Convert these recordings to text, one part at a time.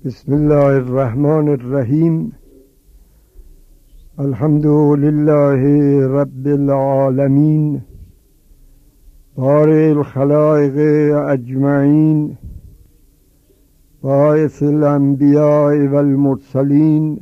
بسم الله الرحمن الرحیم. الحمد لله رب العالمین، بارئ الخلائق اجمعین، باعث الانبیاء والمرسلین،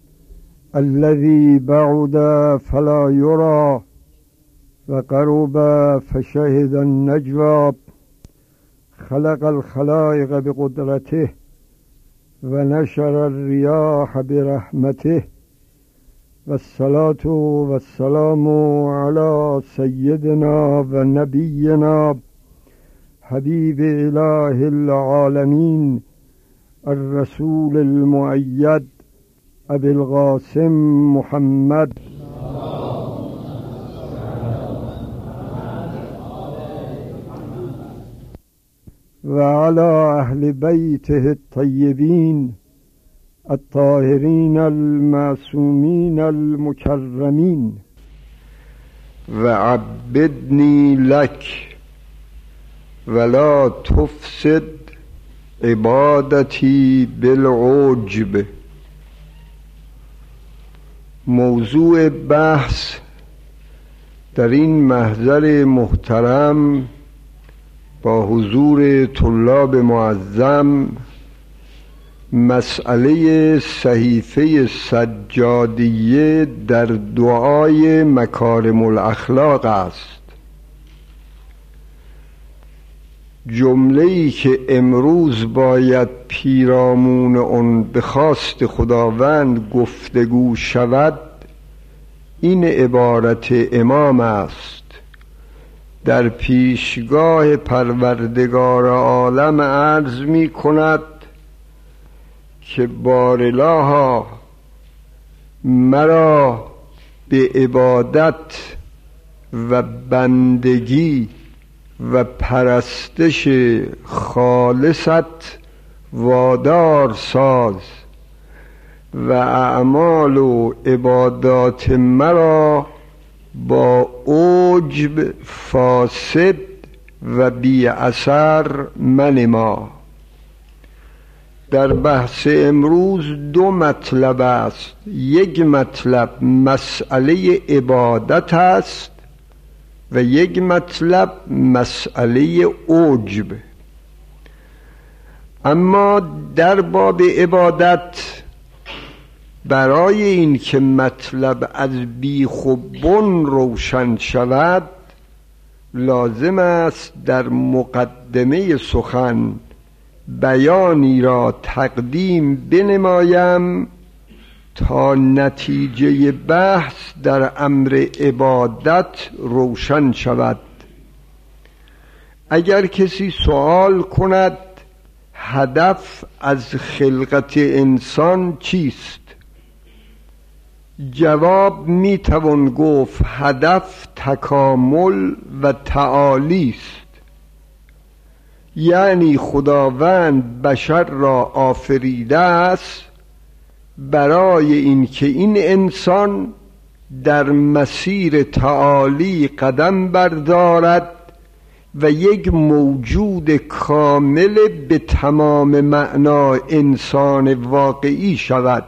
الذی بعد فلا یری و قرب فشهد النجوى، خلق الخلائق بقدرته و نشر الریاح برحمته، و الصلاة و السلام علی سیدنا و نبینا حبیب اله العالمین الرسول المؤید ابی القاسم محمد و علی اهل بیته الطیبین الطاهرین المعصومین المکرمین. و عبدنی لک ولا تفسد عبادتی بالعجب. موضوع بحث در این محضر محترم با حضور طلاب معظم مسئله صحیفه سجادیه در دعای مکارم الاخلاق است. جمله‌ای که امروز باید پیرامون آن به خواست خداوند گفتگو شود این عبارت امام است: در پیشگاه پروردگار عالم عرض می کند که بارالها مرا به عبادت و بندگی و پرستش خالصت وادار ساز و اعمال و عبادات مرا با عجب فاسد و بی اثر منما. در بحث امروز دو مطلب است. یک مطلب مسئله عبادت است و یک مطلب مسئله عجب. اما در باب عبادت برای این که مطلب از بیخ و بن روشن شود لازم است در مقدمه سخن بیانی را تقدیم بنمایم تا نتیجه بحث در امر عبادت روشن شود. اگر کسی سوال کند هدف از خلقت انسان چیست؟ جواب می توان گفت هدف تکامل و تعالی است. یعنی خداوند بشر را آفریده است برای اینکه این انسان در مسیر تعالی قدم بردارد و یک موجود کامل به تمام معنا انسان واقعی شود.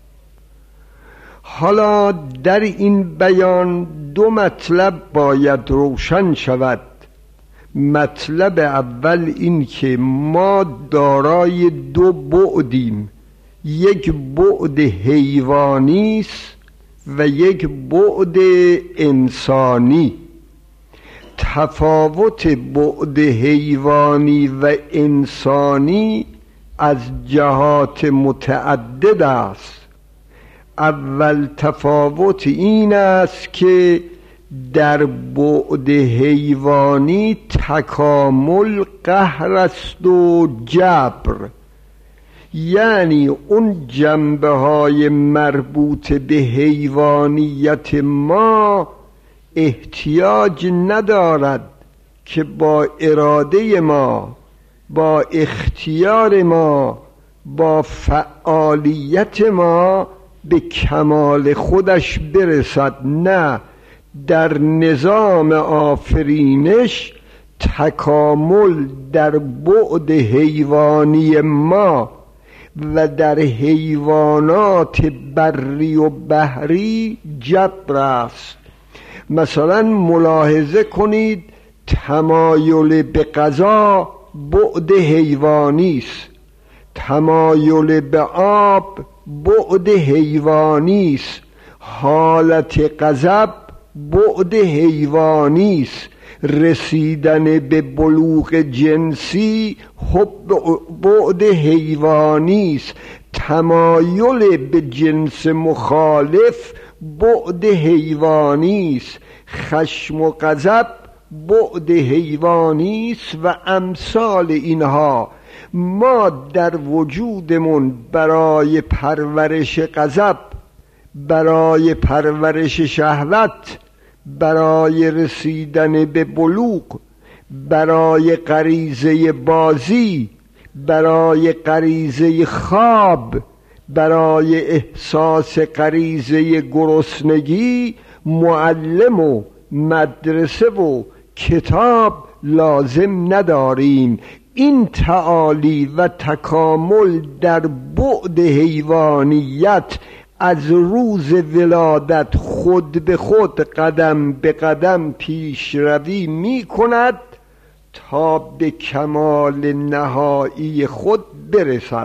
حالا در این بیان دو مطلب باید روشن شود. مطلب اول این که ما دارای دو بعدیم، یک بعد حیوانی است و یک بعد انسانی. تفاوت بعد حیوانی و انسانی از جهات متعدد است. اول تفاوت این است که در بعد حیوانی تکامل قهر است و جبر، یعنی اون جنبه های مربوط به حیوانیت ما احتیاج ندارد که با اراده ما، با اختیار ما، با فعالیت ما به کمال خودش برسد. نه، در نظام آفرینش تکامل در بعد حیوانی ما و در حیوانات بری و بحری جبر است. مثلا ملاحظه کنید تمایل به غذا بعد حیوانی است، تمایل به آب بعد حیوانی است، حالت غضب بعد حیوانی است، رسیدن به بلوغ جنسی بعد حیوانی است، تمایل به جنس مخالف بعد حیوانی است، خشم و غضب بعد حیوانی است و امثال اینها. ما در وجودمون برای پرورش غضب، برای پرورش شهوت، برای رسیدن به بلوغ، برای غریزه بازی، برای غریزه خواب، برای احساس غریزه گرسنگی معلم و مدرسه و کتاب لازم نداریم. این تعالی و تکامل در بعد حیوانیت از روز ولادت خود به خود قدم به قدم پیشروی می کند تا به کمال نهایی خود برسد.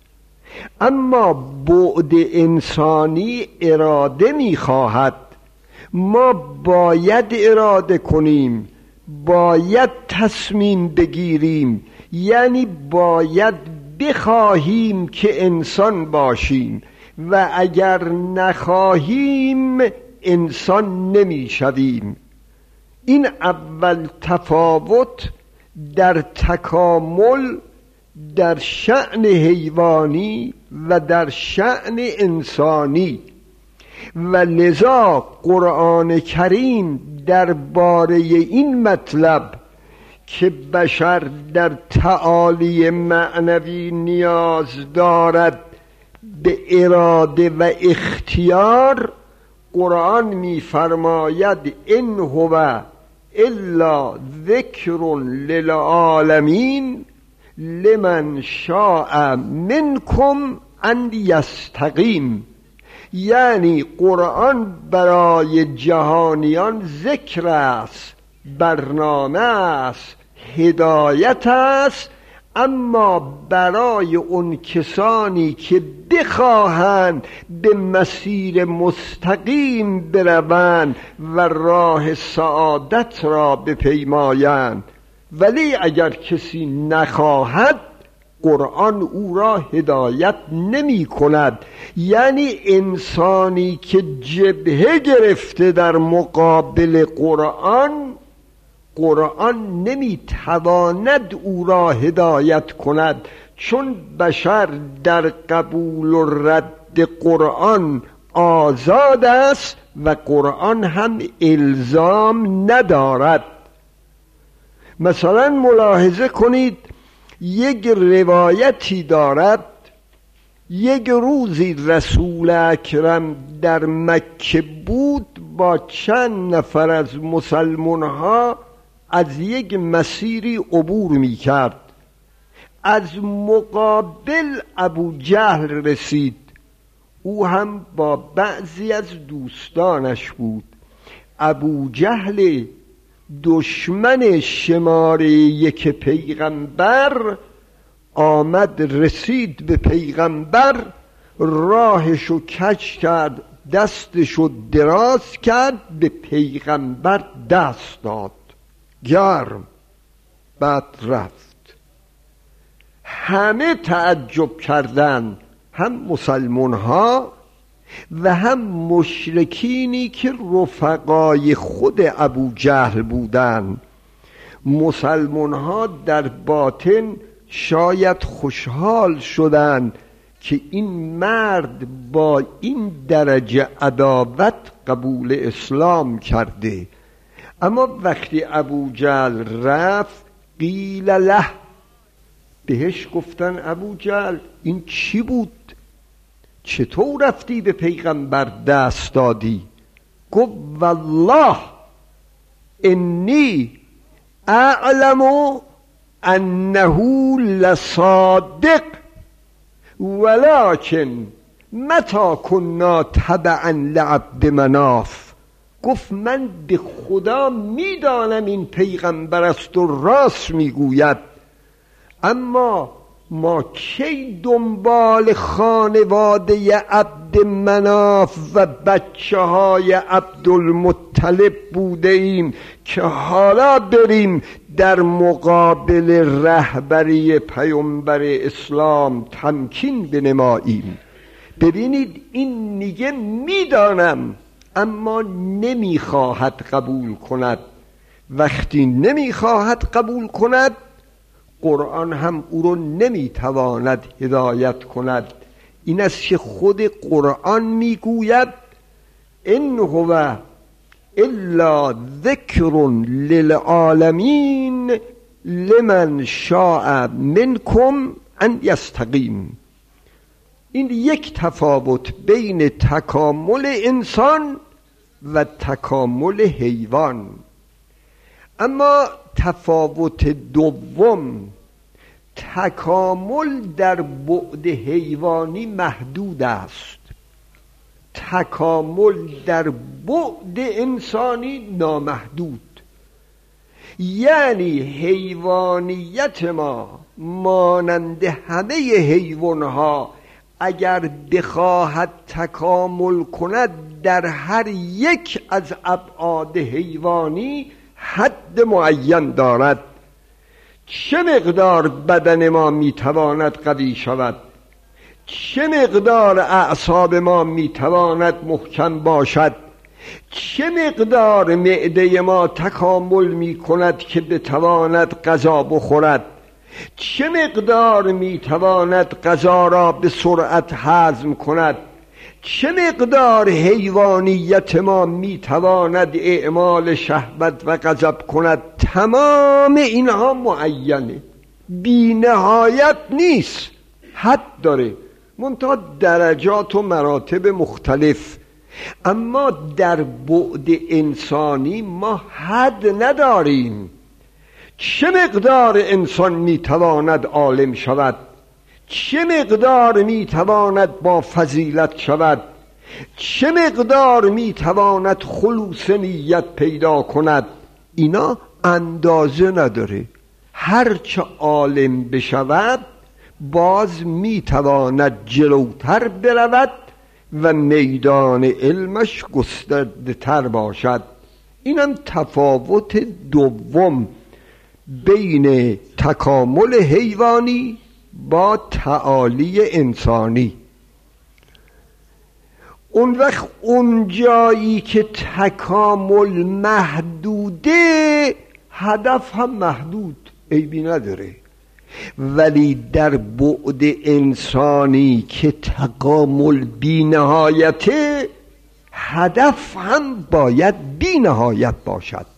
اما بعد انسانی اراده می خواهد. ما باید اراده کنیم، باید تصمیم بگیریم، یعنی باید بخواهیم که انسان باشیم و اگر نخواهیم انسان نمیشویم. این اول تفاوت در تکامل در شأن حیوانی و در شأن انسانی، و لذا قرآن کریم درباره این مطلب که بشر در تعالی معنوی نیاز دارد به اراده و اختیار، قرآن می‌فرماید ان هو الا ذکر للعالمین لمن شاء منکم ان یستقیم. یعنی قرآن برای جهانیان ذکر است، برنامه است، هدایت است، اما برای اون کسانی که بخواهند به مسیر مستقیم بروند و راه سعادت را بپیمایند. ولی اگر کسی نخواهد قرآن او را هدایت نمی کند. یعنی انسانی که جبهه گرفته در مقابل قرآن نمی تواند او را هدایت کند، چون بشر در قبول و رد قرآن آزاد است و قرآن هم الزام ندارد. مثلا ملاحظه کنید یک روایتی دارد یک روزی رسول اکرم در مکه بود، با چند نفر از مسلمان ها از یک مسیری عبور می کرد. از مقابل ابو جهل رسید، او هم با بعضی از دوستانش بود. ابو جهل دشمن شماره یک پیغمبر آمد، رسید به پیغمبر، راهشو کج کرد، دستشو دراز کرد، به پیغمبر دست داد گرم، بعد رفت. همه تعجب کردند، هم مسلمان ها و هم مشرکینی که رفقای خود ابو جهل بودند. مسلمان ها در باطن شاید خوشحال شدند که این مرد با این درجه عداوت قبول اسلام کرده. اما وقتی ابو جهل رفت قیل له، بهش گفتن ابو جهل این چی بود؟ چطور رفتی به پیغمبر دست دادی؟ گفت والله انی اعلم انه لصادق ولکن متا کنا تبعا لعبد مناف. گفت من به خدا میدانم این پیغمبر است و راست میگوید، اما ما کی دنبال خانواده عبد مناف و بچه های عبدالمطلب بوده ایم که حالا بریم در مقابل رهبری پیامبر اسلام تمکین بنماییم. ببینید این میگه میدانم اما نمیخواهد قبول کند. وقتی نمیخواهد قبول کند قرآن هم او رو نمیتواند هدایت کند. این است که خود قرآن میگوید ان هو الا ذکر للعالمین لمن شاء منکم ان یستقیم. این یک تفاوت بین تکامل انسان و تکامل حیوان. اما تفاوت دوم، تکامل در بعد حیوانی محدود است، تکامل در بعد انسانی نامحدود. یعنی حیوانیت ما مانند همه حیوانها اگر بخواهد تکامل کند در هر یک از ابعاد حیوانی حد معین دارد. چه مقدار بدن ما میتواند قوی شود، چه مقدار اعصاب ما میتواند محکم باشد، چه مقدار معده ما تکامل میکند که بتواند غذا بخورد، چه مقدار میتواند غذا را به سرعت هضم کند، چه مقدار حیوانیت ما میتواند اعمال شهوت و غضب کند. تمام اینها معینه، بی نهایت نیست، حد داره، منتها درجات و مراتب مختلف. اما در بعد انسانی ما حد نداریم. چه مقدار انسان میتواند عالم شود، چه مقدار میتواند با فضیلت شود، چه مقدار میتواند خلوص نیت پیدا کند، اینا اندازه نداره. هرچه عالم بشود باز میتواند جلوتر برود و میدان علمش گسترده تر باشد. اینم تفاوت دوم بین تکامل حیوانی با تعالی انسانی. اون وقت اون جایی که تکامل محدوده هدف هم محدود، عیبی نداره. ولی در بعد انسانی که تکامل بی نهایته هدف هم باید بی نهایت باشد.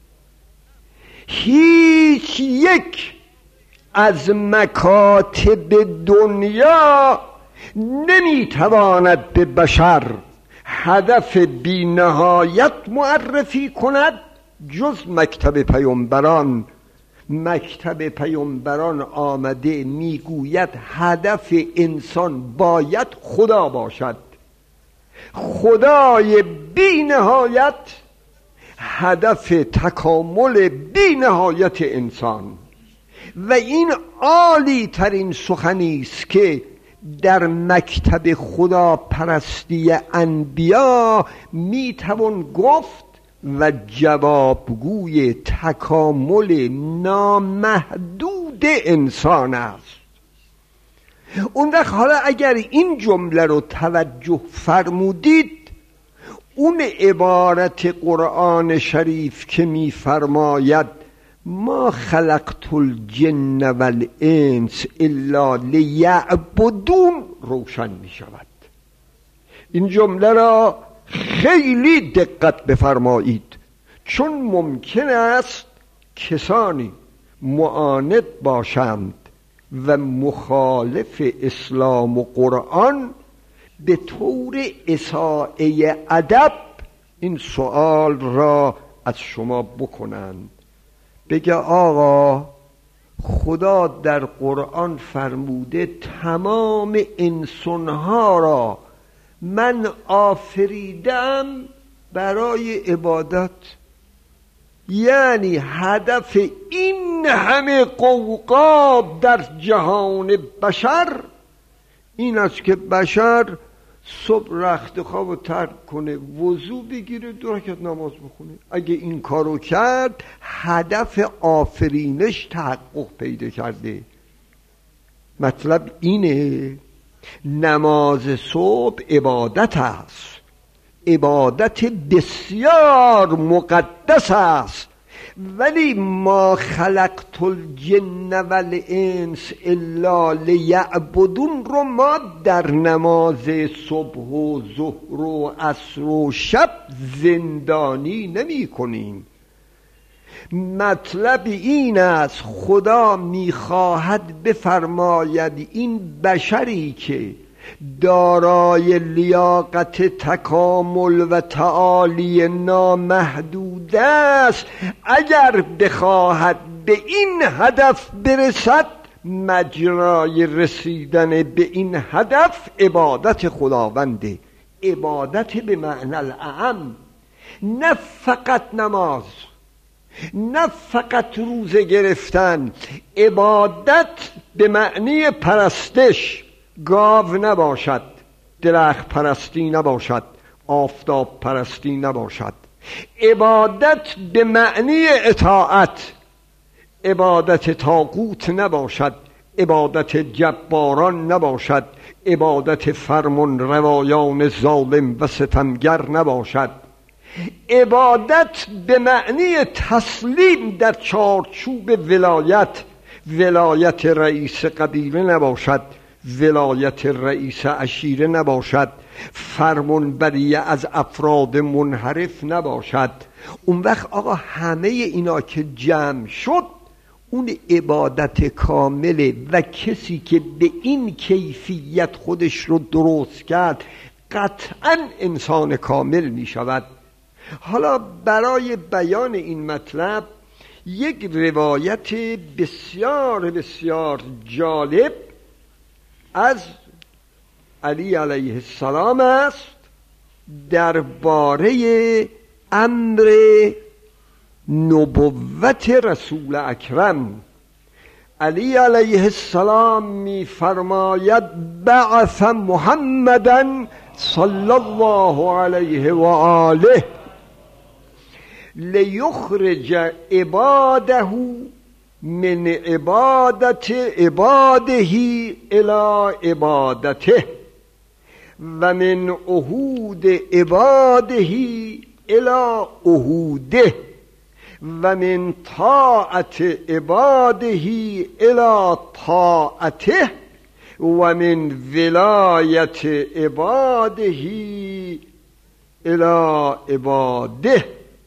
هیچ یک از مکاتب دنیا نمیتواند به بشر هدف بی نهایت معرفی کند جز مکتب پیامبران. مکتب پیامبران آمده میگوید هدف انسان باید خدا باشد، خدای بی نهایت هدف تکامل بی نهایت انسان. و این عالی ترین سخنی است که در مکتب خدا پرستی انبیا میتوان گفت و جوابگوی تکامل نامحدود انسان است. اون وقت حالا اگر این جمله رو توجه فرمودید، اون عبارت قرآن شریف که میفرماید ما خلقت الجن والانس الا لیعبدون روشن می شود. این جمله را خیلی دقت بفرمایید، چون ممکن است کسانی معاند باشند و مخالف اسلام و قرآن به طور اساءه ادب این سوال را از شما بکنند، بگه آقا خدا در قرآن فرموده تمام انسانها را من آفریدم برای عبادت. یعنی هدف این همه قوقا در جهان بشر این است که بشر صبح رخت خواب رو ترک کنه، وضو بگیره، 2 رکعت نماز بخونه. اگه این کارو کرد هدف آفرینش تحقق پیدا کرده. مطلب اینه نماز صبح عبادت است، عبادت بسیار مقدس است، ولی ما خلقت الجن والانس الا لیعبدون رو ما در نماز صبح و ظهر و عصر و شب زندانی نمی کنیم. مطلب این است خدا میخواهد بفرماید این بشری که دارای لیاقت تکامل و تعالی نامحدود است، اگر بخواهد به این هدف برسد، مجرای رسیدن به این هدف عبادت خداونده. عبادت به معنی الاعم، نه فقط نماز، نه فقط روزه گرفتن. عبادت به معنی پرستش، گاو نباشد، درخت پرستی نباشد، آفتاب پرستی نباشد. عبادت به معنی اطاعت، عبادت طاغوت نباشد، عبادت جباران نباشد، عبادت فرمان روایان ظالم و ستمگر نباشد. عبادت به معنی تسلیم در چارچوب ولایت، ولایت رئیس قبیله نباشد، ولایت رئیس عشیره نباشد، فرمانبری از افراد منحرف نباشد. اون وقت آقا همه اینا که جمع شد اون عبادت کامله و کسی که به این کیفیت خودش رو درست کرد قطعا انسان کامل می شود. حالا برای بیان این مطلب یک روایت بسیار بسیار جالب از علی علیه السلام است درباره امر نبوت رسول اکرم. علی علیه السلام می فرماید بعث محمدا صلی الله علیه و آله لیخرج عباده من عبادت عباده الى عبادته و من عهود عباده الى عهوده و من طاعت عباده الى طاعته و من ولایت عباده الى عباده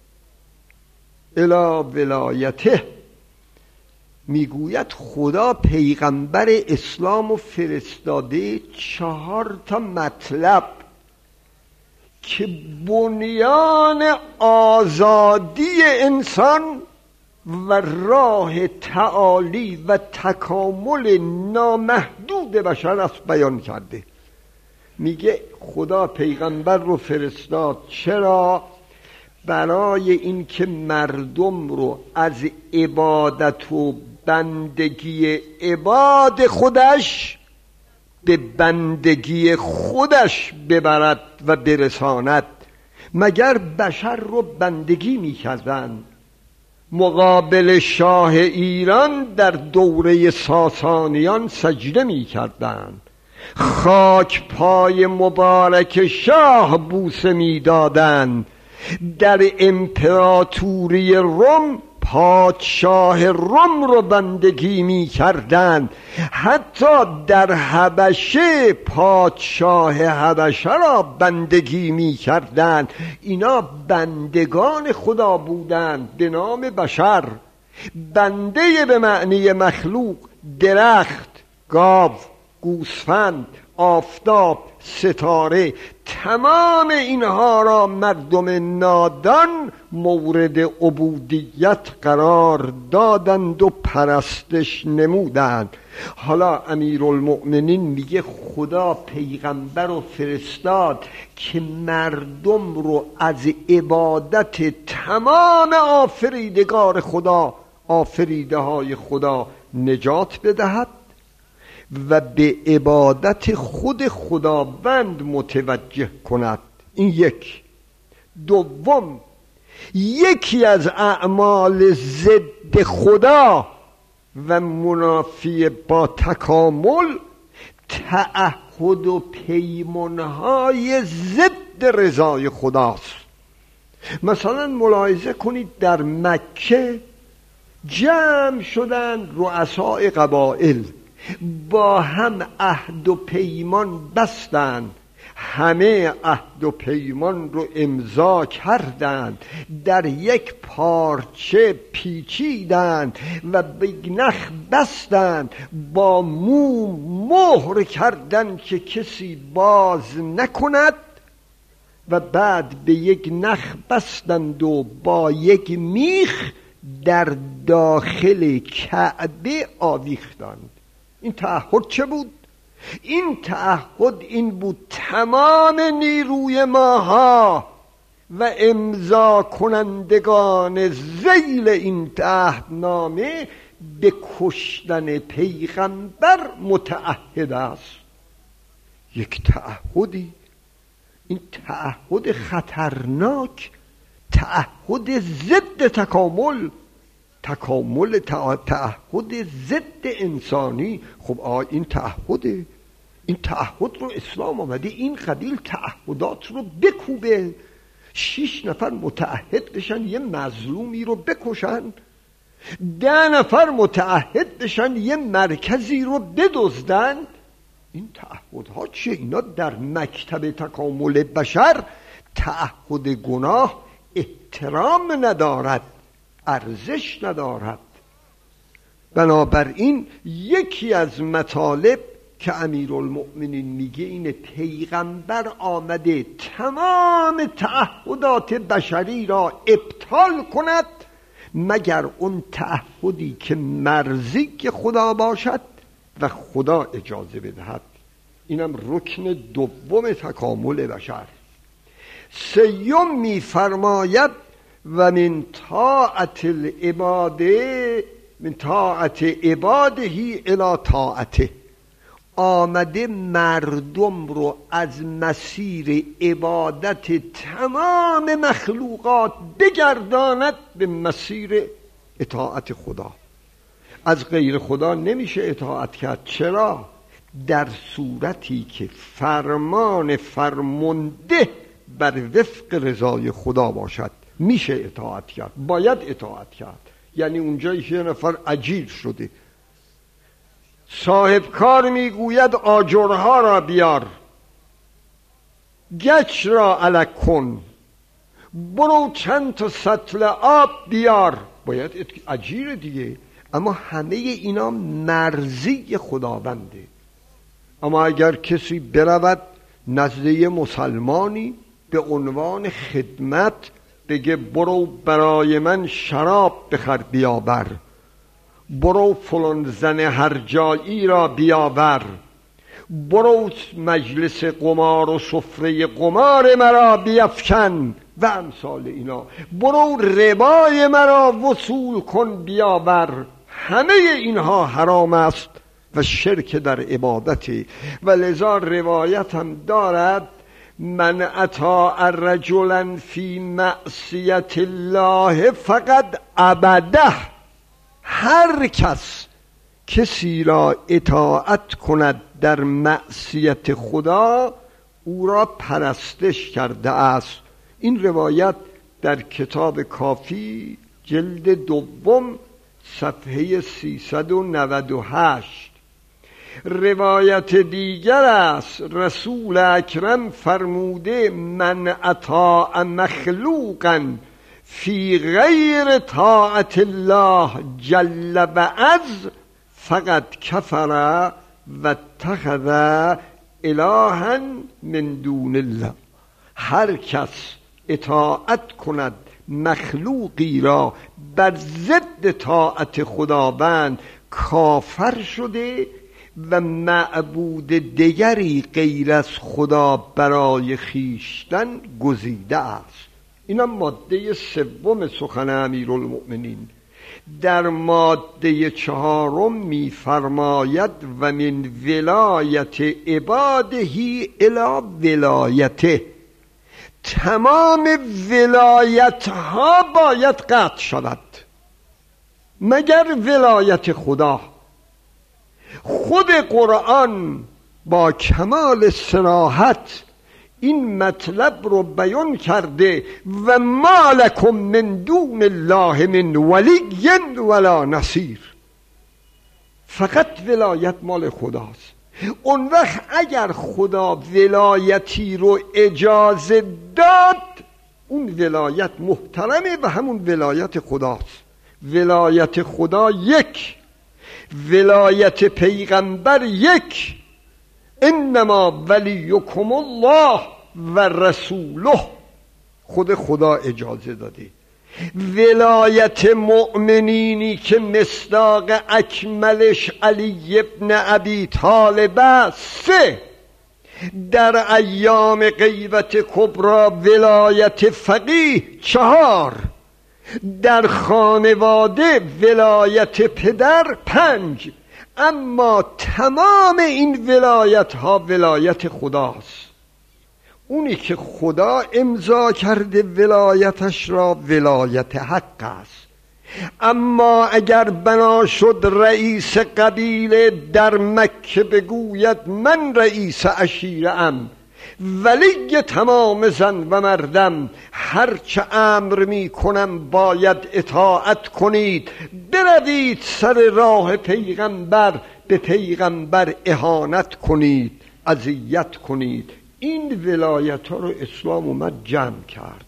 الى ولایته. میگوید خدا پیغمبر اسلام و فرستاده 4 مطلب که بنیان آزادی انسان و راه تعالی و تکامل نامحدود بشر است بیان کرده. میگه خدا پیغمبر رو فرستاد. چرا؟ برای اینکه مردم رو از عبادت و بندگی عباد خودش به بندگی خودش ببرد و برساند. مگر بشر رو بندگی می‌کردند؟ مقابل شاه ایران در دوره ساسانیان سجده می‌کردند، خاک پای مبارک شاه بوسه می‌دادند. در امپراتوری روم پادشاه روم رو بندگی می کردند. حتی در حبشه پادشاه حبشه را بندگی می کردند. اینا بندگان خدا بودند به نام بشر. بنده به معنی مخلوق، درخت، گاو، گوسفند، آفتاب، ستاره، تمام اینها را مردم نادان مورد عبودیت قرار دادند و پرستش نمودند. حالا امیرالمؤمنین میگه خدا پیغمبر رو فرستاد که مردم رو از عبادت تمام آفریدگار خدا، آفریده های خدا نجات بدهد و به عبادت خود خداوند متوجه کند. این یک. دوم، یکی از اعمال ضد خدا و منافی با تکامل تعهد و پیمانهای ضد رضای خداست. مثلا ملاحظه کنید در مکه جمع شدن رؤسای قبائل، با هم عهد و پیمان بستند، همه عهد و پیمان رو امضا کردند، در یک پارچه پیچیدند و به نخ بستند، با موم مهر کردند که کسی باز نکند و بعد به یک نخ بستند و با یک میخ در داخل کعبه آویختند. این تعهد چه بود؟ این تعهد این بود تمام نیروی ماها و امضا کنندگان ذیل این عهدنامه به کشتن پیغمبر متعهد است. یک تعهدی، این تعهد خطرناک، تعهد ضد تکامل، تعهد ضد انسانی. خب این تعهده، این تعهد رو اسلام آمده این قبیل تعهدات رو بکوبه. 6 نفر متعهد بشن یه مظلومی رو بکشن، 10 نفر متعهد بشن یه مرکزی رو بدزدن. این تعهدها چیه؟ اینا در مکتب تکامل بشر تعهد گناه احترام ندارد، ارزش ندارد. بنابراین یکی از مطالب که امیرالمؤمنین میگه اینه پیغمبر آمده تمام تعهدات بشری را ابطال کند مگر اون تعهدی که مرضی خدا باشد و خدا اجازه بدهد. اینم رکن دوم تکامل بشر. سیوم میفرماید و من طاعت العباده، من طاعت عبادهی الی طاعته، آمده مردم رو از مسیر عبادت تمام مخلوقات بگرداند به مسیر اطاعت خدا. از غیر خدا نمیشه اطاعت کرد. چرا؟ در صورتی که فرمان فرمانده بر وفق رضای خدا باشد میشه اطاعت کرد، باید اطاعت کرد. یعنی اونجایی که یه نفر اجیر شده، صاحب کار میگوید آجرها را بیار، گچ را الک کن، برو چند تا سطل آب بیار، باید اجیر دیگه. اما همه اینا مرضی خداونده. اما اگر کسی برود نزد مسلمانی به عنوان خدمت بگه برو برای من شراب بخر بیاور، برو فلان زن هر جایی را بیاور، برو مجلس قمار و سفره قمار مرا بیفکن و امثال اینا، برو ربای مرا وصول کن بیاور، همه اینها حرام است و شرک در عبادتی. و لذا روایت هم دارد من اطاع رجلا فی معصیت الله فقد عبده، هر کسی را اطاعت کند در معصیت خدا او را پرستش کرده است. این روایت در کتاب کافی جلد دوم صفحه 398. روایت دیگر است رسول اکرم فرموده من اطاع مخلوقا فی غیر طاعت الله جل و عز فقد کفر و اتخذ الها من دون الله. هر کس اطاعت کند مخلوقی را بر ضد طاعت خداوند کافر شده و معبود دیگری غیر از خدا برای خیشتن گزیده است. اینا ماده 3 سخن امیرالمؤمنین. در ماده 4 می‌فرماید و من ولایت عبادهی الی ولایته. تمام ولایت ها باید قطع شود مگر ولایت خدا. خود قرآن با کمال صراحت این مطلب رو بیان کرده و ما لکم من دون الله من ولی ولا نصیر. فقط ولایت مال خداست. اون وقت اگر خدا ولایتی رو اجازه داد اون ولایت محترمه و همون ولایت خداست. ولایت خدا یک، ولایت پیغمبر یک. انما ولیکم الله و رسوله. خود خدا اجازه داده. ولایت مؤمنینی که مصداق اکملش علی ابن ابی طالب است. 3 در ایام غیبت کبرا ولایت فقیه. 4 در خانواده ولایت پدر. 5 اما تمام این ولایت ها ولایت خداست. اونی که خدا امضا کرده ولایتش را ولایت حق است. اما اگر بنا شد رئیس قبیله در مکه بگوید من رئیس عشیره‌ام، ولی تمام زن و مردم، هرچه امر می کنم باید اطاعت کنید، بروید سر راه پیغمبر، به پیغمبر اهانت کنید، اذیت کنید. این ولایت ها رو اسلام اومد جمع کرد.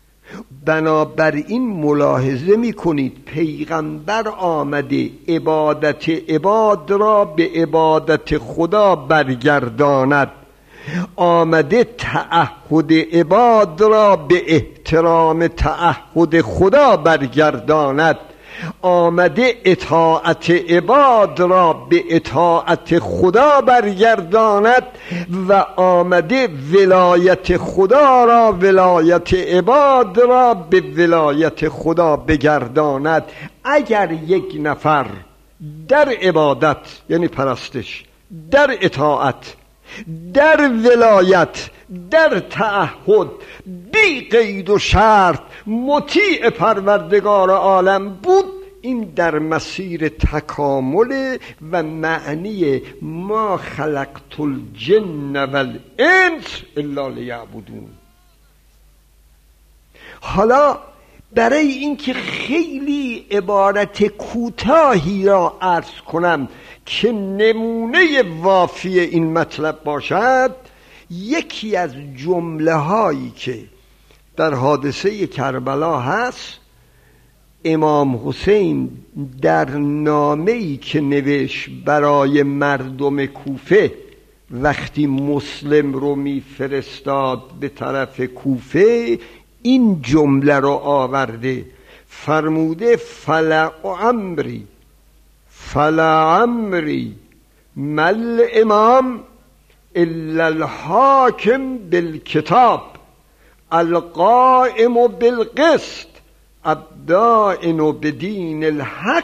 بنابراین ملاحظه می کنید پیغمبر آمده عبادت عباد را به عبادت خدا برگرداند، آمده تعهد عباد را به احترام تعهد خدا برگرداند، آمده اطاعت عباد را به اطاعت خدا برگرداند و آمده ولایت خدا را، ولایت عباد را به ولایت خدا بگرداند. اگر یک نفر در عبادت یعنی پرستش، در اطاعت، در ولایت، در تعهد بی قید و شرط مطیع پروردگار عالم بود، این در مسیر تکامل و معنی ما خلقت الجن والانس الا لیعبدون. حالا برای اینکه خیلی عبارت کوتاهی را عرض کنم که نمونه وافی این مطلب باشد، یکی از جمله هایی که در حادثه کربلا هست، امام حسین در نامه‌ای که نوشت برای مردم کوفه وقتی مسلم رو میفرستاد به طرف کوفه، این جمله رو آورده، فرموده فلا عمری مل امام الا الحاکم بالکتاب القائم بالقسط الدائن بدین الحق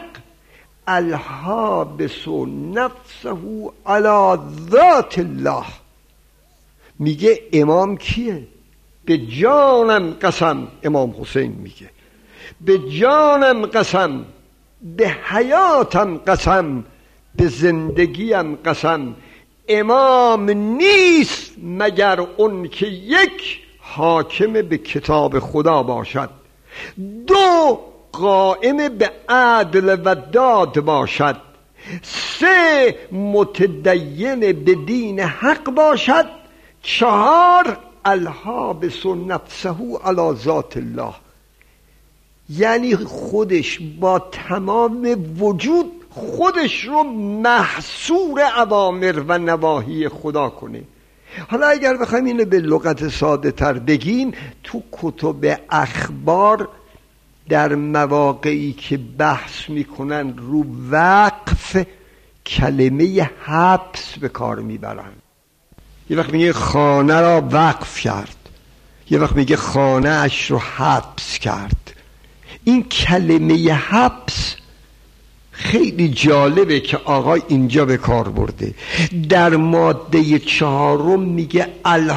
الحابس نفسه علی ذات الله. میگه امام کیه؟ به جانم قسم، امام حسین میگه به جانم قسم، به حیاتم قسم، به زندگیم قسم، امام نیست مگر اون که یک حاکم به کتاب خدا باشد، 2 قائم به عدل و داد باشد، 3 متدین به دین حق باشد، 4 الحابس نفسه علی ذات الله. یعنی خودش با تمام وجود خودش رو محصور اوامر و نواهی خدا کنه. حالا اگر بخوایم اینو به لغت ساده تر بگیم، تو کتب اخبار در مواقعی که بحث میکنن رو وقف کلمه حبس به کار میبرن. یه وقت میگه خانه را وقف کرد، یه وقت میگه خانه اش رو حبس کرد. این کلمه حبس خیلی جالبه که آقا اینجا به کار برده. در ماده 4 میگه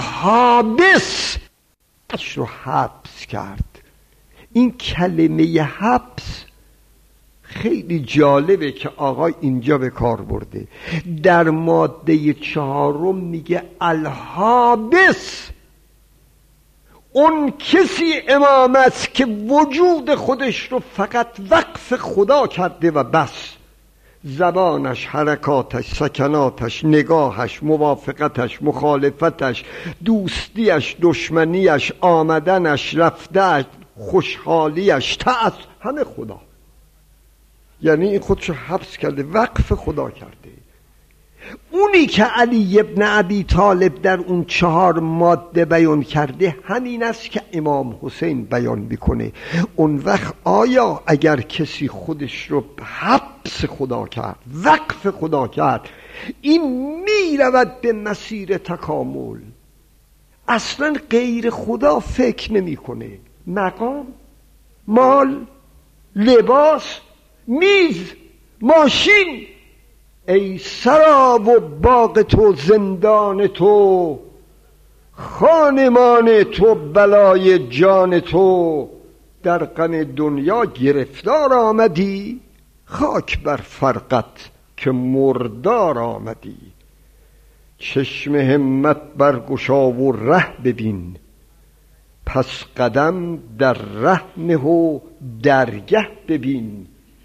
الحابس اش رو حبس کرد. این کلمه حبس خیلی جالبه که آقا اینجا به کار برده. در ماده 4 میگه الحابس اون کسی امام است که وجود خودش رو فقط وقف خدا کرده و بس. زبانش، حرکاتش، سکناتش، نگاهش، موافقتش، مخالفتش، دوستیش، دشمنیش، آمدنش، رفتهش، خوشحالیش، همه خدا. یعنی این خودشو حبس کرده، وقف خدا کرده. اونی که علی ابن ابی طالب در اون 4 ماده بیان کرده همین است که امام حسین بیان میکنه. اون وقت آیا اگر کسی خودش رو حبس خدا کرد، وقف خدا کرد، این میرود به مسیر تکامل، اصلا غیر خدا فکر نمیکنه. مقام، مال، لباس، میز، ماشین، ای سراب و باغ تو، زندان تو، خانمان تو، بلای جان تو، در غم دنیا گرفتار آمدی، خاک بر فرقت که مردار آمدی. چشم همت برگشا و ره ببین، پس قدم در ره نه و درگه ببین.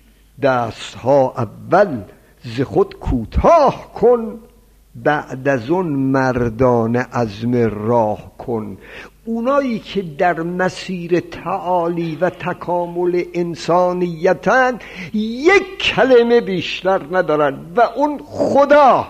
دستها اول ز خود کوتاه کن، بعد از اون مردان عزم راه کن. اونایی که در مسیر تعالی و تکامل انسانیتن یک کلمه بیشتر ندارن و اون خدا.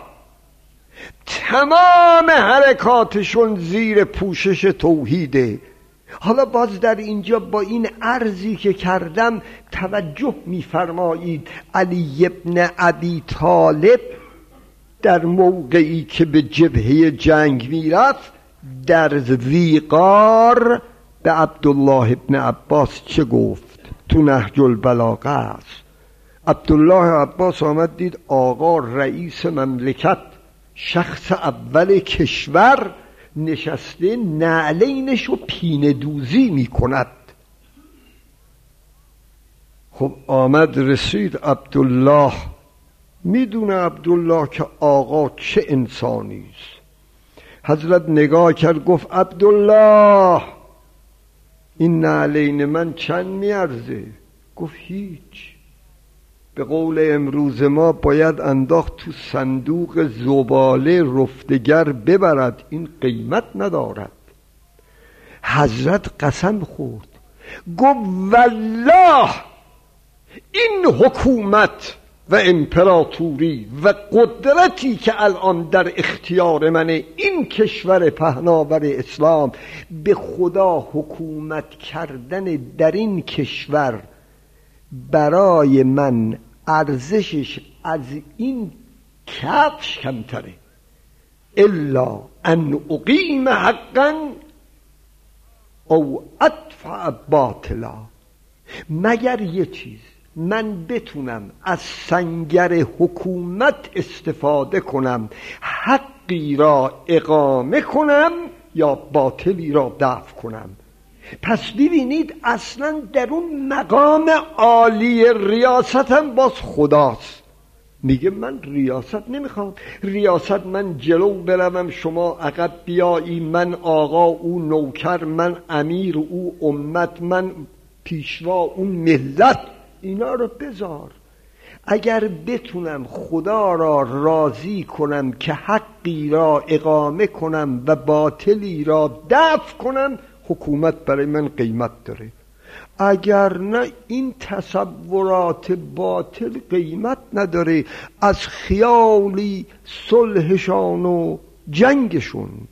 تمام حرکاتشون زیر پوشش توحیده. حالا باز در اینجا با این عرضی که کردم توجه می‌فرمایید. علی ابن ابی طالب در موقعی که به جبهه جنگ میرفت در ویقار به عبدالله ابن عباس چه گفت؟ تو نهج البلاغه است. عبدالله عباس آمد دید آقا رئیس مملکت، شخص اول کشور نشسته نعلینشو پینه دوزی میکند. خب آمد رسید عبدالله، میدونه عبدالله که آقا چه انسانیست. حضرت نگاه کرد گفت عبدالله این نعلین من چند میارزه؟ گفت هیچ. به قول امروز ما باید انداخت تو صندوق زباله رفتگر ببرد، این قیمت ندارد. حضرت قسم خورد گفت والله این حکومت و امپراتوری و قدرتی که الان در اختیار منه، این کشور پهناور اسلام، به خدا حکومت کردن در این کشور برای من ارزشش از این کفش کمتره. الا ان اقیم حقا او ادفع باطلا. مگر یه چیز، من بتونم از سنگر حکومت استفاده کنم، حقی را اقامه کنم یا باطلی را دفع کنم. پس ببینید اصلا در اون مقام عالی ریاستم باز خداست. میگه من ریاست نمیخوام. ریاست من جلو بروم شما عقب بیایی، من آقا او نوکر، من امیر او امت، من پیشوا اون ملت. اینا رو بذار. اگر بتونم خدا را راضی کنم که حقی را اقامه کنم و باطلی را دفع کنم، حکومت برای من قیمت داره. اگر نه این تصورات باطل قیمت نداره. از خیالی صلحشان و جنگشون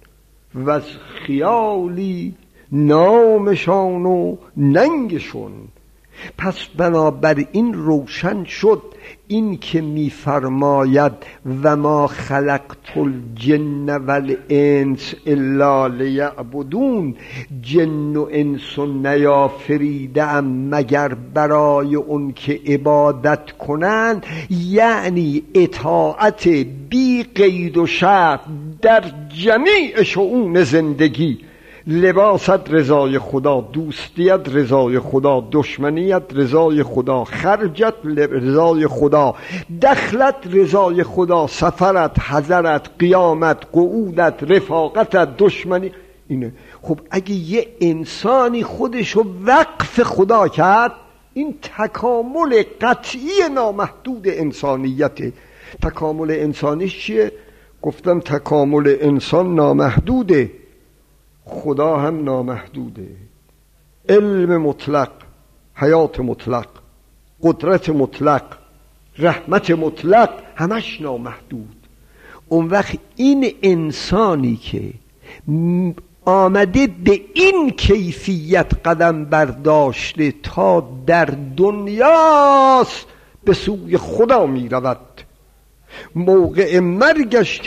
و از خیالی نامشان و ننگشون. پس بنابراین روشن شد این که میفرماید و ما خلقت الجن والانس الا لیعبدون، جن و انس نیافریدم مگر برای اون که عبادت کنند، یعنی اطاعت بی قید و شرط در جمیع شؤون زندگی. لباست رضای خدا، دوستیت رضای خدا، دشمنیت رضای خدا، خرجت رضای خدا، دخلت رضای خدا، سفرت، حضرت، قیامت، قعودت، رفاقتت، دشمنی. اینه. خب اگه یه انسانی خودشو وقف خدا کرد، این تکامل قطعی نامحدود انسانیته. تکامل انسانیش چیه؟ گفتم تکامل انسان نامحدوده، خدا هم نامحدوده. علم مطلق، حیات مطلق، قدرت مطلق، رحمت مطلق، همش نامحدود. اون وقت این انسانی که آمده به این کیفیت قدم برداشته تا در دنیاست به سوی خدا می رود، موقع مرگش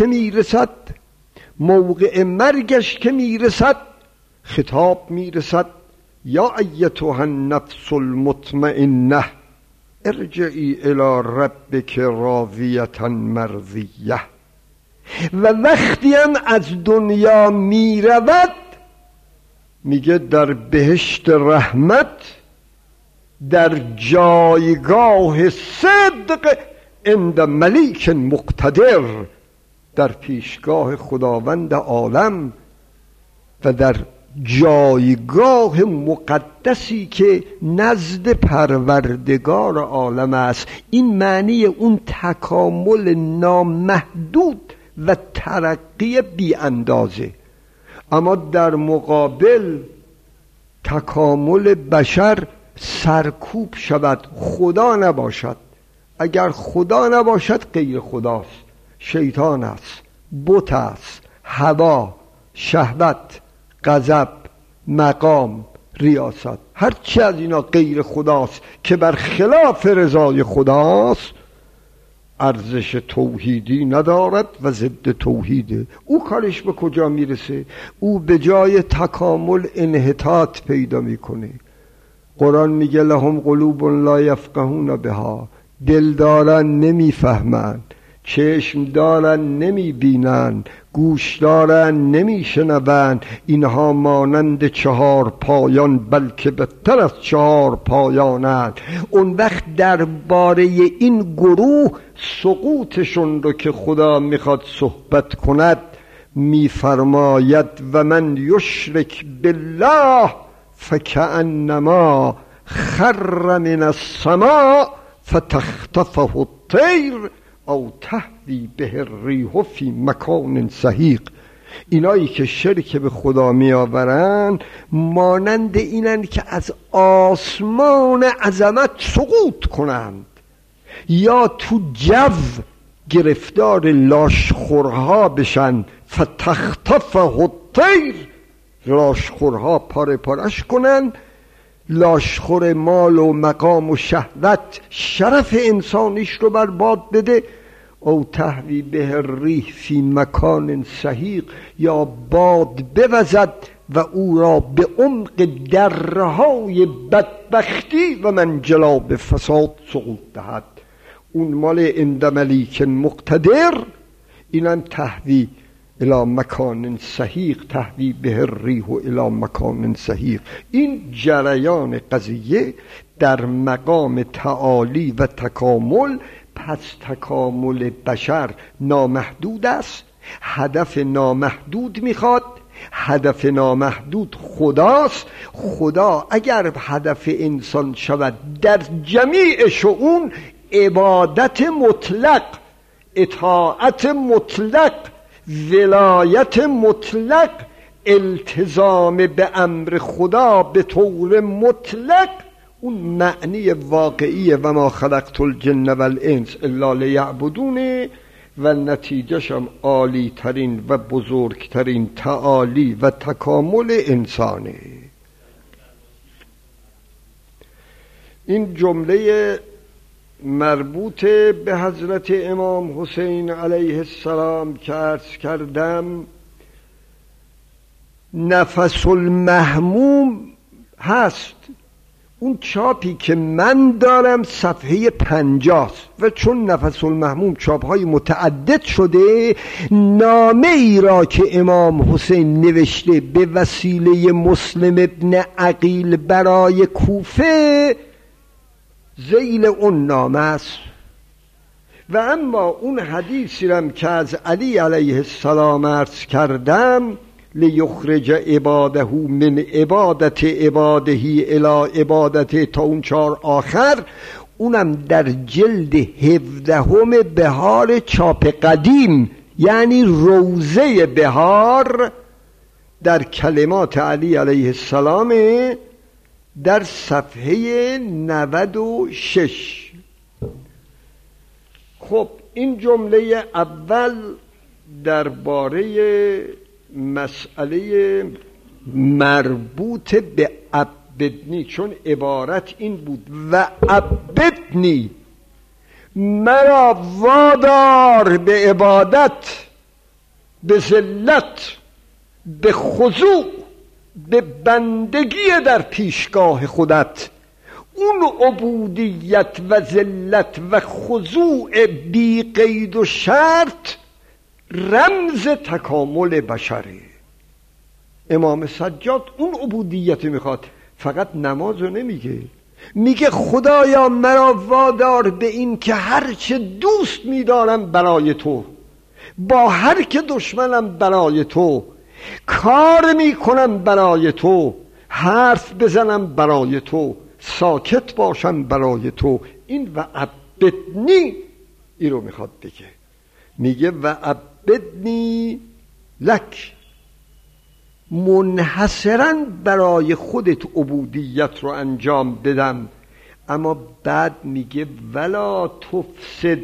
که میرسد خطاب میرسد یا ایتها النفس المطمئنه ارجعی الی ربک راضیة مرضیه. و وقتی هم از دنیا میرود میگه در بهشت رحمت، در جایگاه صدق، عند ملیک مقتدر، در پیشگاه خداوند عالم و در جایگاه مقدسی که نزد پروردگار عالم است. این معنی اون تکامل نامحدود و ترقی بی اندازه. اما در مقابل تکامل بشر سرکوب شود، خدا نباشد. اگر خدا نباشد غیر خداست، شیطان است، بت است، هوا، شهوت، غضب، مقام، ریاست، هر چی از اینا غیر خداست که بر خلاف رضای خداست، ارزش توحیدی ندارد و ضد توحیده. او کارش به کجا میرسه؟ او به جای تکامل انحطاط پیدا میکنه. قرآن میگه لهم قلوب لا یفقهون بها، دل دارن نمیفهمن، چشم دارن نمیبینن، گوش دارن نمیشنون، اینها مانند 4 پایان بلکه بدتر از 4 پایانند. اون وقت درباره این گروه سقوطشون رو که خدا میخواد صحبت کند میفرماید و من یشرک بالله فکأنما خر من السماء فتخطفه الطیر او تهوی به الریح فی مکان سحیق. اینایی که شرک به خدا می آورن مانند اینند که از آسمان عظمت سقوط کنند یا تو جو گرفتار لاشخورها بشن، فتخطفه الطیر، لاشخورها پاره پارش کنن. لاشخور مال و مقام و شهوت شرف انسانیش رو برباد بده. او تهوی به الریح فی مکان سحیق، یا باد بوزد و او را به عمق درهای بدبختی و منجلاب فساد سقوط دهد. اون مال عند ملیک مقتدر، اینم تهوی الی مکان سحیق، تهوی به الریح الی مکان سحیق. این جریان قضیه در مقام تعالی و تکامل. پس تکامل بشر نامحدود است، هدف نامحدود میخواد، هدف نامحدود خداست. خدا اگر هدف انسان شود در جمیع شؤون، عبادت مطلق، اطاعت مطلق، ولایت مطلق، التزام به امر خدا به طور مطلق، اون معنی واقعی و ما خلقت الجن والانس الا لیعبدون و نتیجهش هم عالی ترین و بزرگترین تعالی و تکامل انسانه. این جمله مربوط به حضرت امام حسین علیه السلام که عرض کردم نفس المحموم هست. اون چاپی که من دارم صفحه 50 و چون نفس المحموم چاپهای متعدد شده، نامه ای را که امام حسین نوشته به وسیله مسلم ابن عقیل برای کوفه ذیل اون نامه است. و اما اون حدیثی را که از علی علیه السلام عرض کردم لیخرج عباده من عبادت عباده الی عبادت تا اون 4 آخر، اونم در جلد 17 بهار چاپ قدیم، یعنی روضه بهار، در کلمات علی علیه السلام در صفحه 96. خب این جمله اول درباره مسئله مربوط به عبدنی، چون عبارت این بود و عبدنی، مرا وادار به عبادت، به ذلت، به خضوع، به بندگی در پیشگاه خودت. اون عبودیت و ذلت و خضوع بی قید و شرط رمز تکامل بشره. امام سجاد اون عبودیت میخواد، فقط نماز رو نمیگه، میگه خدایا مرا وادار به این که هرچه دوست میدارم برای تو، با هر که دشمنم برای تو، کار میکنم برای تو، حرف بزنم برای تو، ساکت باشم برای تو. این و عبدنی این رو میخواد بگه. میگه و عبدنی لک، منحصرا برای خودت عبودیت رو انجام بدم. اما بعد میگه ولا تفسد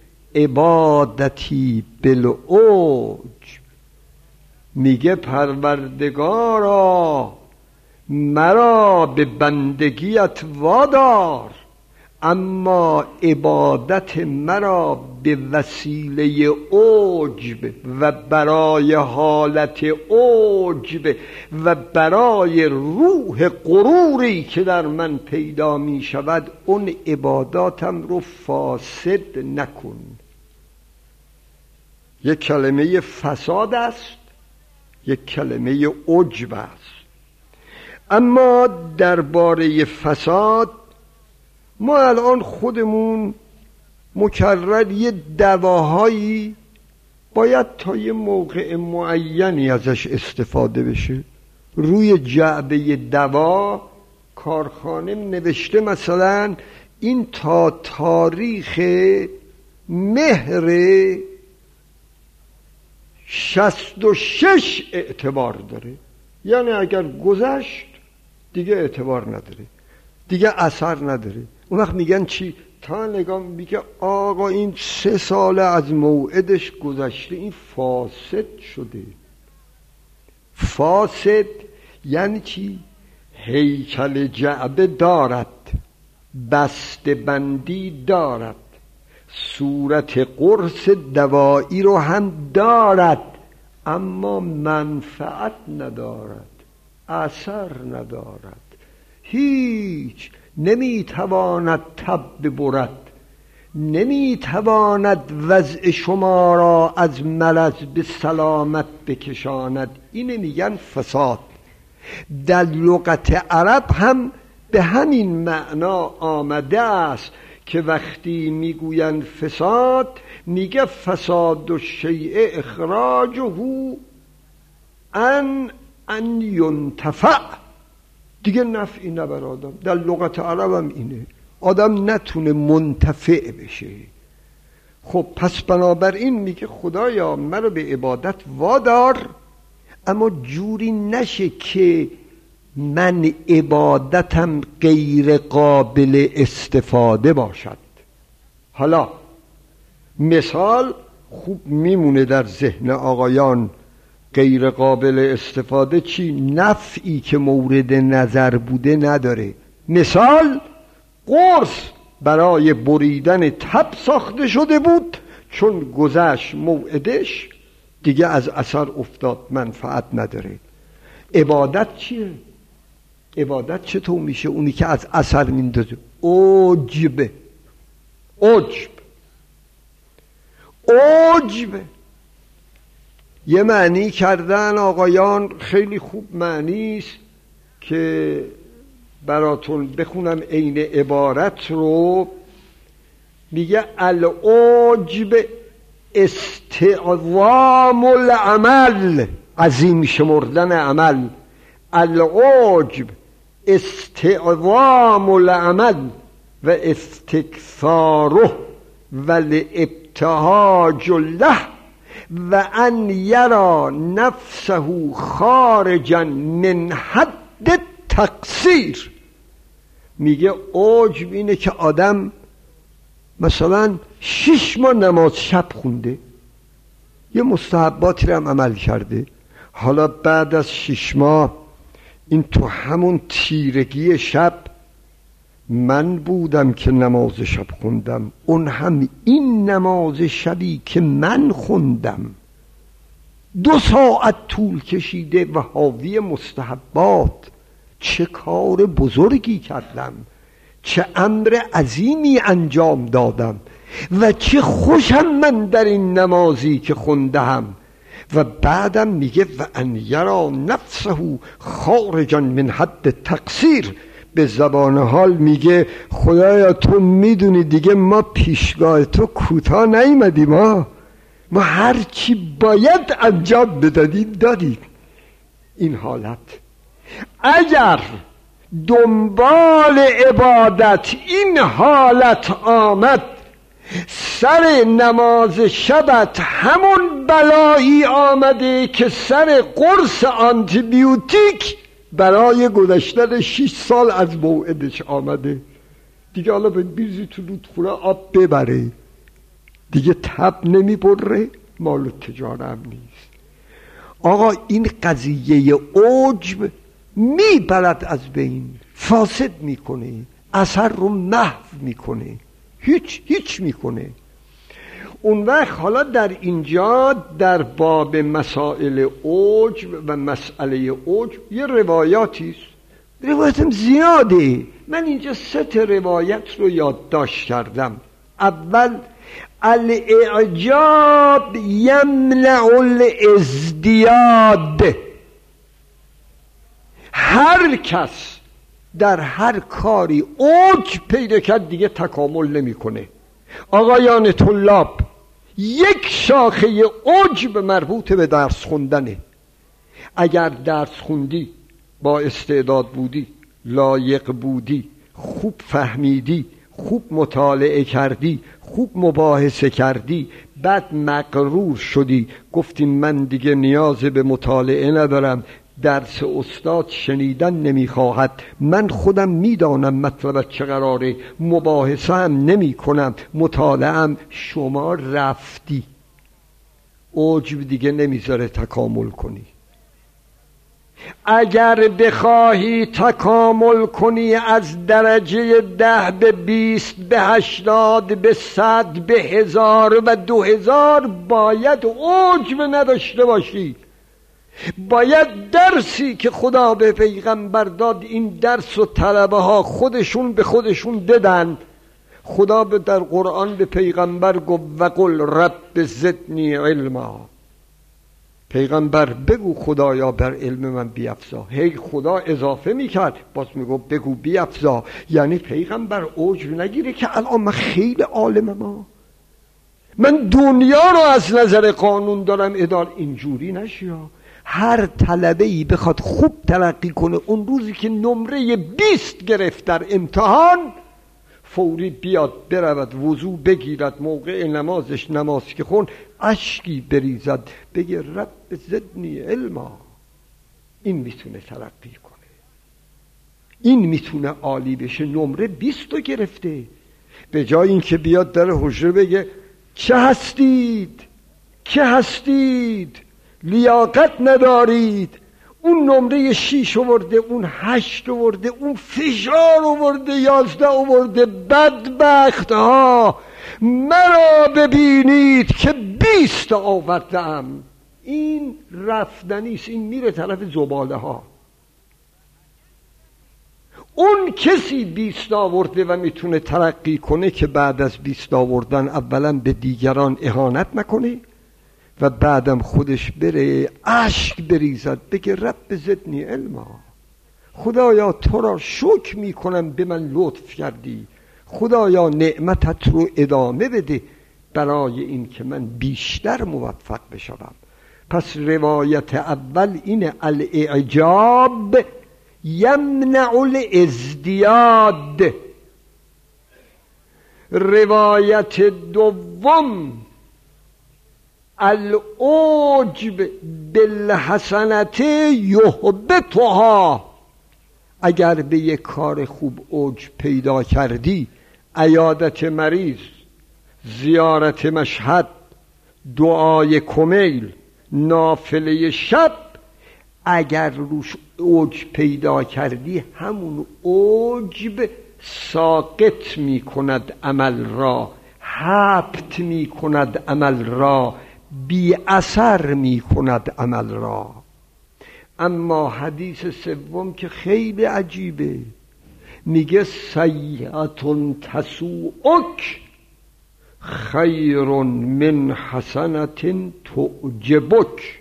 عبادتی بالعوج، میگه پروردگارا مرا به بندگیت وادار، اما عبادت مرا به وسیله عجب و برای حالت عجب و برای روح غروری که در من پیدا می شود، اون عباداتم رو فاسد نکن. یک کلمه فساد است، یک کلمه عجب است. اما درباره فساد ما الان خودمون مکرر یه دواهایی باید تا یه موقع معینی ازش استفاده بشه. روی جعبه دوا کارخانه نوشته مثلا این تا تاریخ مهر 66 اعتبار داره، یعنی اگر گذشت دیگه اعتبار نداره، دیگه اثر نداره. اون وقت میگن چی؟ تا نگاه میگه آقا این 3 سال از موعدش گذشته، این فاسد شده. فاسد یعنی چی؟ هیکل جعبه دارد، بسته بندی دارد، صورت قرص دوایی رو هم دارد، اما منفعت ندارد، اثر ندارد، هیچ نمیتواند تب ببرد، نمیتواند وضع شما را از مرض به سلامت بکشاند. اینه میگن فساد. در لغت عرب هم به همین معنا آمده است که وقتی میگوین فساد، میگه فساد الشیء اخراجه ان ینتفع. دیگه نفعی نبر آدم. در لغت عرب هم اینه، آدم نتونه منتفع بشه. خب پس بنابراین میگه خدایا مرا به عبادت وادار، اما جوری نشه که من عبادتم غیر قابل استفاده باشد. حالا مثال، خوب میمونه در ذهن آقایان، غیر قابل استفاده چی؟ نفعی که مورد نظر بوده نداره. مثال، قرص برای بریدن تب ساخته شده بود، چون گذشت موعدش دیگه از اثر افتاد، منفعت نداره. عبادت چیه؟ عبادت چطور میشه؟ اونی که از اثر میندازه عجب. یه معنی کردن آقایان خیلی خوب معنی است که براتون بخونم عین عبارت رو. میگه العجب استعظام العمل، عظیم شمردن عمل. العجب استعظام العمل و استکثاره و الابتهاج له و ان یرا نفسه خارجا من حد تقصیر. میگه عجب اینه که آدم مثلا 6 ماه نماز شب خونده، یه مستحباتی رو هم عمل کرده، حالا بعد از 6 ماه این تو همون تیرگی شب من بودم که نماز شب خوندم، اون هم این نماز شبی که من خوندم 2 ساعت طول کشیده و حاوی مستحبات. چه کار بزرگی کردم، چه امر عظیمی انجام دادم و چه خوشم من در این نمازی که خوندم. و بعدم میگه و ان یرا نفسه خارجا من حد تقصیر. به زبان حال میگه خدایا تو میدونی دیگه ما پیشگاه تو کوتاه نیومدیم، ما هر چی باید انجام بدادیم دادیم. این حالت اگر دنبال عبادت این حالت آمد، سر نماز شبت همون بلایی آمده که سر قرص آنتیبیوتیک برای گذشتن 6 سال از موعدش آمده. دیگه حالا بریزی تو رودخونه آب ببره، دیگه تب نمی بره، مال و تجاره هم نیست. آقا این قضیه عجب میبرد از بین، فاسد میکنه، اثر رو محو میکنه، هیچ میکنه. اون وقت حالا در اینجا در باب مسائل عجب و مسئله عجب یه روایاتیست، روایتم زیاده، من اینجا 3 روایت رو یادداشت کردم. اول، الاعجاب یمنع الازدیاد. هر کس در هر کاری عجب پیدا کرد دیگه تکامل نمیکنه. آقایان طلاب، یک شاخه عجب مربوط به درس خوندنه. اگر درس خوندی، با استعداد بودی، لایق بودی، خوب فهمیدی، خوب مطالعه کردی، خوب مباحثه کردی، بعد مغرور شدی گفتی من دیگه نیاز به مطالعه ندارم، درس استاد شنیدن نمیخواهد، من خودم میدانم مطلب چه قراره، مباحثه هم نمی کنم، مطالعه هم، شما رفتی. عجب دیگه نمیذاره تکامل کنی. اگر بخواهی تکامل کنی از درجه 10 به 20 به 80 به 100 به 1000 و 2000 باید عجب نداشته باشی. باید درسی که خدا به پیغمبر داد، این درس و طلبه ها خودشون به خودشون دادن. خدا در قرآن به پیغمبر گفت وقل رب زدنی علما. پیغمبر بگو خدایا بر علم من بیفزا. هی خدا اضافه میکرد، باز میگو بگو بیفزا. یعنی پیغمبر عجب نگیره که الان من خیلی عالمم، من دنیا رو از نظر قانون دارم اداره. اینجوری نشیا. هر طلبه‌ای بخواد خوب ترقی کنه، اون روزی که نمره 20 گرفت در امتحان، فوری بیاد برود وضو بگیرد، موقع نمازش نماز که خون اشکی بریزد بگه رب زدنی علما. این میتونه ترقی کنه، این میتونه عالی بشه. نمره 20 رو گرفته، به جای اینکه بیاد در حجره بگه چه هستید، که هستید لیاقت ندارید. اون نمره 6 آورده، اون 8 آورده، اون فشار آورده، 11 آورده. بدبخت ها، مرا ببینید که 20 آوردم. این رفتنیست، این میره طرف زباله ها. اون کسی 20 آورده و میتونه ترقی کنه که بعد از 20 آوردن اولا به دیگران اهانت نکنه و بعدم خودش بره اشک بریزد بگه رب زدنی علما، خدایا تو را شکر میکنم به من لطف کردی، خدایا نعمتت رو ادامه بده برای این که من بیشتر موفق بشوم. پس روایت اول اینه الاعجاب یمنع الازدیاد. روایت دوم العجب بالحسنت یحبطها. اگر به یک کار خوب عجب پیدا کردی، عیادت مریض، زیارت مشهد، دعای کمیل، نافله شب، اگر روش عجب پیدا کردی، همون عجب ساقط می کند عمل را، حبط می کند عمل را، بی اثر می کند عمل را. اما حدیث سوم که خیلی عجیبه، میگه سیئة تسوءک خیر من حسنة تعجبک.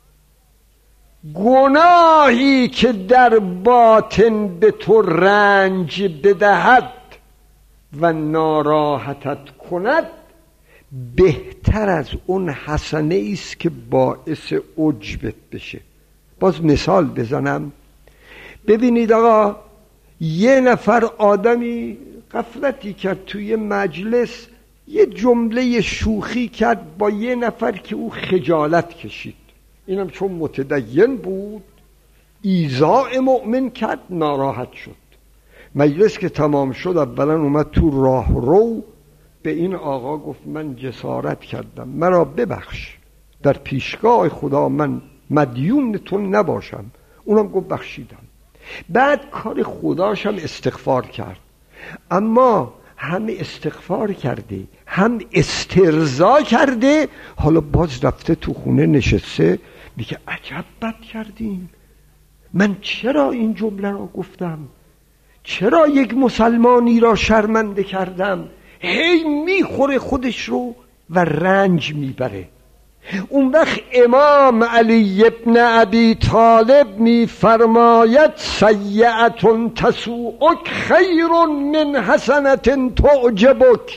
گناهی که در باطن به تو رنج بدهد و ناراحتت کند بهتر از اون حسنه است که باعث عجبت بشه. باز مثال بزنم. ببینید آقا، یه نفر آدمی غفلتی کرد توی مجلس، یه جمله شوخی کرد با یه نفر که او خجالت کشید. اینم چون متدین بود ایذاء مؤمن کرد، ناراحت شد. مجلس که تمام شد اولا اومد تو راه رو به این آقا گفت من جسارت کردم، مرا ببخش، در پیشگاه خدا من مدیون تو نباشم. اونم گفت بخشیدم. بعد کار خداشم استغفار کرد، اما هم استغفار کرده هم استرضا کرده. حالا باز رفته تو خونه نشسته میگه عجب بد کردیم، من چرا این جمله را گفتم، چرا یک مسلمانی را شرمنده کردم. هی میخوره خودش رو و رنج میبره. اون وقت امام علی ابن ابی طالب میفرماید سیئة تسوءک خیر من حسنة تعجبک.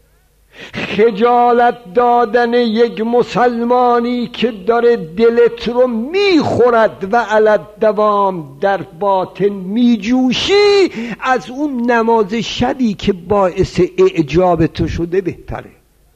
خجالت دادن یک مسلمانی که داره دلت رو میخورد و علت دوام در باطن میجوشی، از اون نماز شبی که باعث اعجاب تو شده بهتره.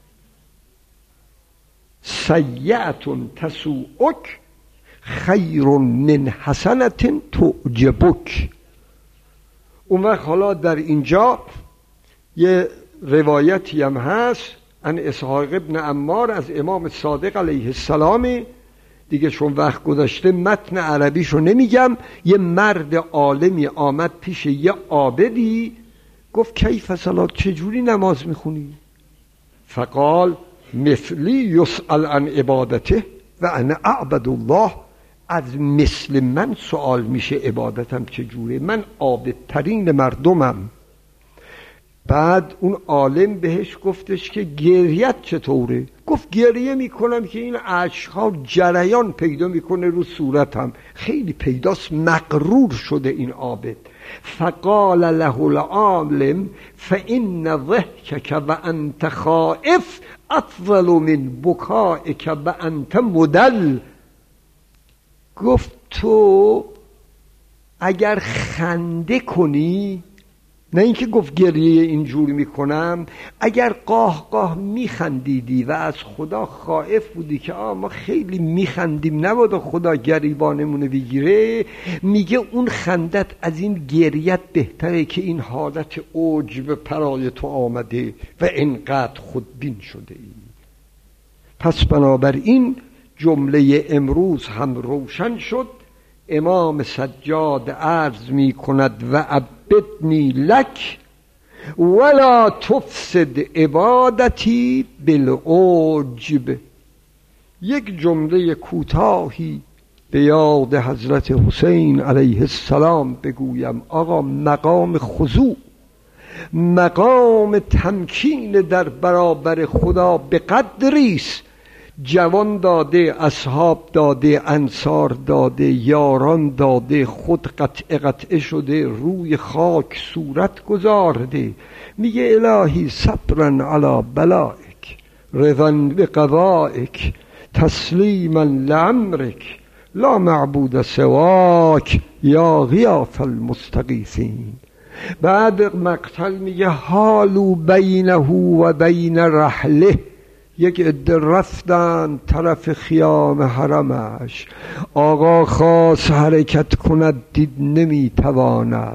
سیئة تسوءک خیر من حسنة تعجبک. اون وقت حالا در اینجا یه روایتی هم هست ان اسحاق ابن عمار از امام صادق علیه السلام، دیگه چون وقت گذشته متن عربیشو نمیگم. یه مرد عالمی آمد پیش یه عابدی، گفت کیف صلات، چجوری نماز میخونی؟ فقال مثلی یسأل عن عبادته و انا اعبد الله. از مثل من سوال میشه عبادتم چجوره، من عابدترین مردمم. بعد اون عالم بهش گفتش که گریت چطوره؟ گفت گریه میکنم که این اشک‌ها جریان پیدا میکنه رو صورتم، خیلی پیداست مغرور شده این عابد. فقال له العالم فإن ضحكك وأنت خائف أفضل من بكائك وأنت مدل. گفت تو اگر خنده کنی، نه اینکه گفت گریه اینجوری میکنم، اگر قاه قاه میخندیدی و از خدا خائف بودی که ما خیلی میخندیم نبادا خدا گریبانمونه بگیره، میگه اون خندت از این گریت بهتره که این حالت عجب پرای تو آمده و اینقدر خودبین شده ای. پس بنابراین جمله امروز هم روشن شد. امام سجاد عرض می کند و عبدنی لک ولا تفسد عبادتی بالعجب. یک جمله کوتاهی به یاد حضرت حسین علیه السلام بگویم. آقا مقام خضوع، مقام تمکین در برابر خدا به قدری است جوان داده، اصحاب داده، انصار داده، یاران داده، خود قطعه شده، روی خاک صورت گذارده. میگه الهی صبرا علی بلائک رضا بقضائک تسلیما لامرک لا معبود سواک یا غیاث المستغیثین. بعد مقتل میگه حالو بینه و بین رحله. یک عده رفتن طرف خیام حرمش، آقا خواست حرکت کند دید نمیتواند،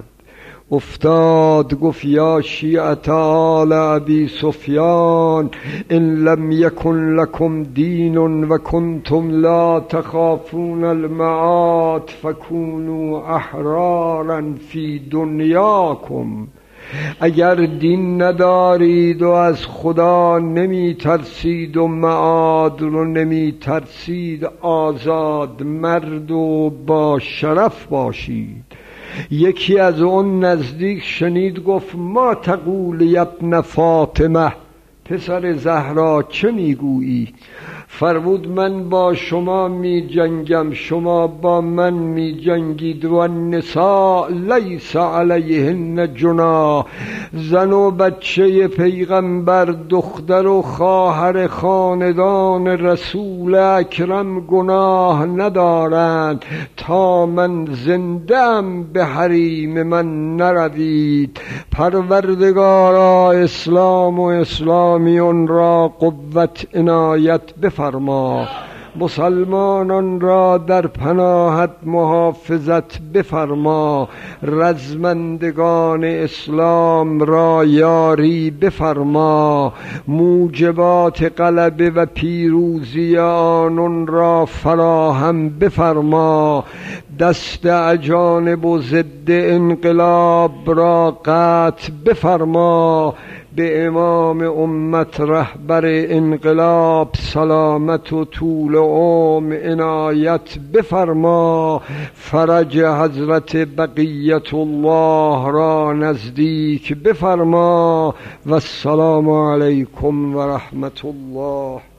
افتاد گفت یا شیعة آل ابی سفیان ان لم یکن لکم دین و کنتم لا تخافون المعاد فکونوا احرارا فی دنیاکم. اگر دین ندارید و از خدا نمی ترسید و معاد رو نمی ترسید، آزاد مرد و با شرف باشید. یکی از اون نزدیک شنید گفت ما تقول یا ابن فاطمه، پسر زهرا چه میگویی؟ فرمود من با شما می جنگم، شما با من می جنگید. و النساء لیس علیهن جناح، زن و بچه پیغمبر، دختر و خواهر خاندان رسول اکرم گناه ندارند تا من زنده‌ام به حریم من نروید. پروردگارا اسلام و اسلامیون را قوت عنایت بفرما، مسلمانان را در پناهت محافظت بفرما، رزمندگان اسلام را یاری بفرما، موجبات غلبه و پیروزی آنان را فراهم بفرما، دست اجانب و ضد انقلاب را قطع بفرما. به امام امت رهبر انقلاب سلامت و طول عمر عنایت بفرما. فرج حضرت بقیت الله را نزدیک بفرما. و السلام علیکم و رحمت الله.